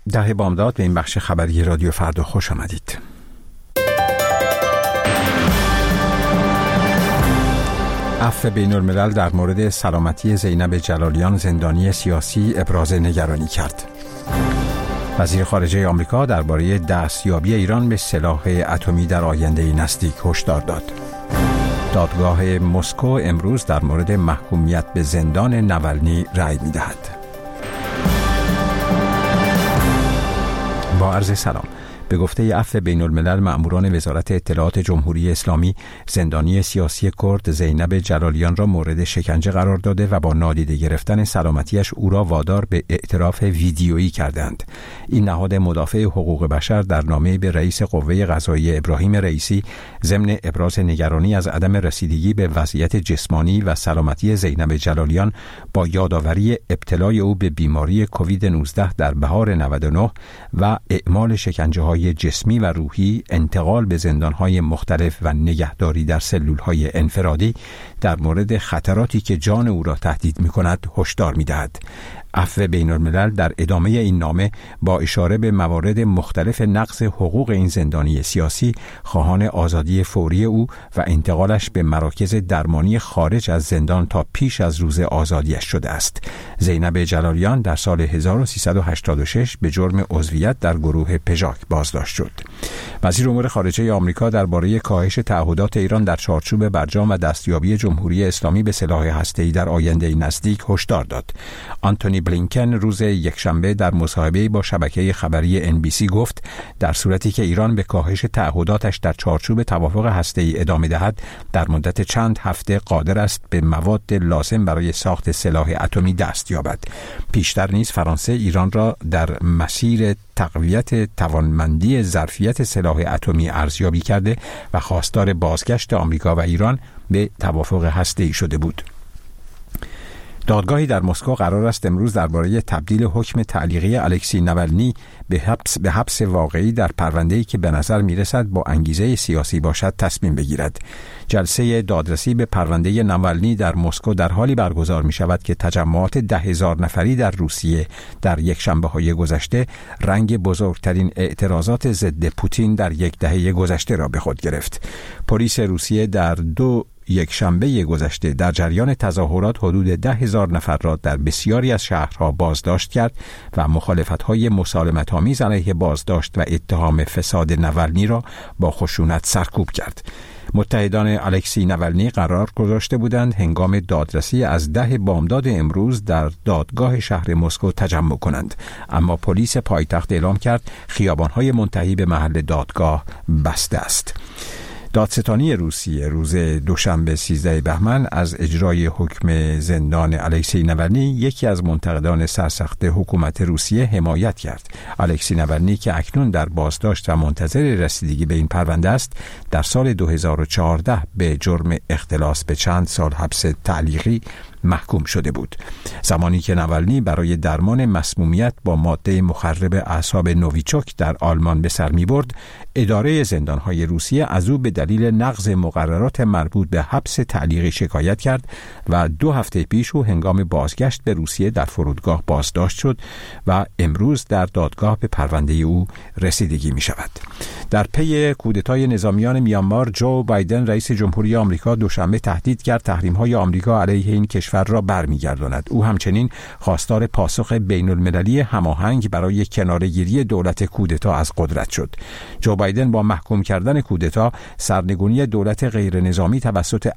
10 بامداد به این بخش خبری رادیو فردا خوش آمدید. عفو بین الملل در مورد سلامتی زینب جلالیان زندانی سیاسی ابراز نگرانی کرد. وزیر خارجه آمریکا درباره دستیابی ایران به سلاح اتمی در آینده نزدیک هشدار داد. دادگاه مسکو امروز در مورد محکومیت به زندان نوالنی رأی می‌دهد. با عرض سلام. به گفته عفو بین الملل، مأموران وزارت اطلاعات جمهوری اسلامی زندانی سیاسی کرد زینب جلالیان را مورد شکنجه قرار داده و با نادیده گرفتن سلامتیش او را وادار به اعتراف ویدیویی کردند. این نهاد مدافع حقوق بشر در نامه به رئیس قوه قضاییه ابراهیم رئیسی ضمن ابراز نگرانی از عدم رسیدگی به وضعیت جسمانی و سلامتی زینب جلالیان با یادآوری ابتلای او به بیماری کووید 19 در بهار 99 و اعمال شکنجه‌های جسمی و روحی، انتقال به زندان‌های مختلف و نگهداری در سلول‌های انفرادی در مورد خطراتی که جان او را تهدید می‌کند هشدار می‌دهد. عفو بین الملل در ادامه این نامه با اشاره به موارد مختلف نقض حقوق این زندانی سیاسی خواهان آزادی فوری او و انتقالش به مراکز درمانی خارج از زندان تا پیش از روز آزادیش شده است. زینب جلالیان در سال 1386 به جرم عضویت در گروه پژاک بازداشت شد. وزیر امور خارجه آمریکا درباره کاهش تعهدات ایران در چارچوب برجام و دستیابی جمهوری اسلامی به سلاح هسته‌ای در آینده نزدیک هشدار داد. آنتونی بلینکن روز یکشنبه در مصاحبه‌ای با شبکه خبری NBC گفت در صورتی که ایران به کاهش تعهداتش در چارچوب توافق هسته‌ای ادامه دهد، در مدت چند هفته قادر است به مواد لازم برای ساخت سلاح اتمی دست یابد. پیشتر نیز فرانسه ایران را در مسیر تقویت توانمندی ظرفیت سلاح اتمی ارزیابی کرده و خواستار بازگشت آمریکا و ایران به توافق هسته‌ای شده بود. دادگاهی در مسکو قرار است امروز درباره تبدیل حکم تعلیقی الکسی نوالنی به حبس واقعی در پرونده‌ای که به نظر می‌رسد با انگیزه سیاسی باشد تصمیم بگیرد. جلسه دادرسی به پرونده نوالنی در مسکو در حالی برگزار می‌شود که تجمعات 10,000 نفری در روسیه در یکشنبه‌های گذشته رنگ بزرگترین اعتراضات ضد پوتین در یک دهه گذشته را به خود گرفت. پلیس روسیه در یک شنبه گذشته در جریان تظاهرات حدود 10,000 نفر را در بسیاری از شهرها بازداشت کرد و مخالفت‌های مسالمت‌آمیز علیه بازداشت و اتهام فساد نوالنی را با خشونت سرکوب کرد. متحدان الکسی نوالنی قرار گذاشته بودند هنگام دادرسی از 10 بامداد امروز در دادگاه شهر مسکو تجمع کنند، اما پلیس پایتخت اعلام کرد خیابان‌های منتهی به محل دادگاه بسته است. دادستانی روسیه روز دوشنبه 13 بهمن از اجرای حکم زندان الکسی نوالنی یکی از منتقدان سرسخت حکومت روسیه حمایت کرد. الکسی نوالنی که اکنون در بازداشت و منتظر رسیدگی به این پرونده است، در سال 2014 به جرم اختلاس به چند سال حبس تعلیقی محکوم شده بود. زمانی که نوالنی برای درمان مسمومیت با ماده مخرب اعصاب نوویچوک در آلمان به سر می‌برد، اداره زندان‌های روسیه از او به دلیل نقض مقررات مربوط به حبس تعلیقی شکایت کرد و 2 هفته پیش او هنگام بازگشت به روسیه در فرودگاه بازداشت شد و امروز در دادگاه به پرونده او رسیدگی می‌شود. در پی کودتای نظامیان میانمار، جو بایدن رئیس جمهوری آمریکا دوشنبه تهدید کرد تحریم‌های آمریکا علیه این کشور را برمیگرداند. او همچنین خواستار پاسخ بین‌المللی هماهنگ برای کناره‌گیری دولت کودتا از قدرت شد. جو بایدن با محکوم کردن کودتا، سرنگونی دولت غیر نظامی توسط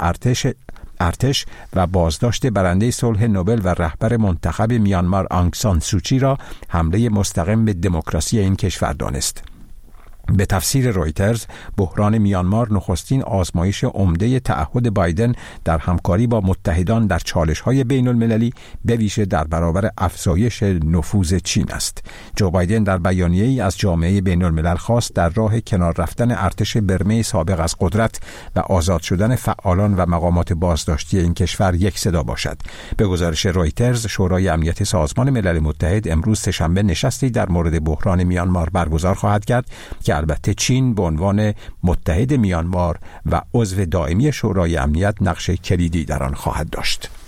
ارتش و بازداشت برنده صلح نوبل و رهبر منتخب میانمار آنگ سان سوچی را حمله مستقیم به دموکراسی این کشور دانست. به تفسیر رویترز، بحران میانمار نخستین آزمایش عمده تعهد بایدن در همکاری با متحدان در چالش‌های بین‌المللی، به ویژه در برابر افزایش نفوذ چین است. جو بایدن در بیانیه‌ای از جامعه بین‌الملل خواست در راه کنار رفتن ارتش برمه سابق از قدرت و آزاد شدن فعالان و مقامات بازداشتی این کشور یک صدا باشد. به گزارش رویترز، شورای امنیت سازمان ملل متحد امروز سه‌شنبه نشستی در مورد بحران میانمار برگزار خواهد کرد که البته چین به عنوان متحد میانمار و عضو دائمی شورای امنیت نقش کلیدی در آن خواهد داشت.